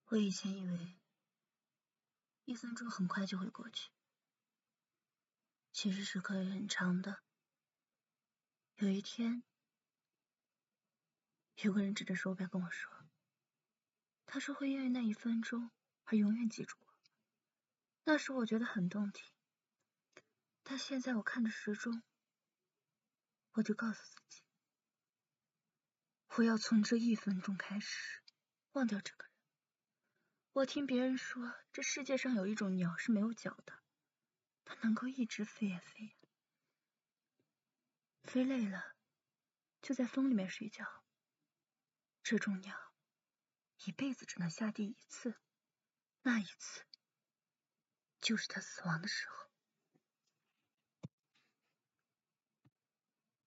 我以前以为1分钟很快就会过去，其实时刻也很长的。有一天，有个人指着手表跟我说，他说会因为那1分钟而永远记住我。那时我觉得很动听，但现在我看着时钟，我就告诉自己，我要从这1分钟开始忘掉这个人。我听别人说，这世界上有一种鸟是没有脚的，它能够一直飞呀飞呀，飞累了就在风里面睡觉。这种鸟一辈子只能下地1次，那1次就是它死亡的时候。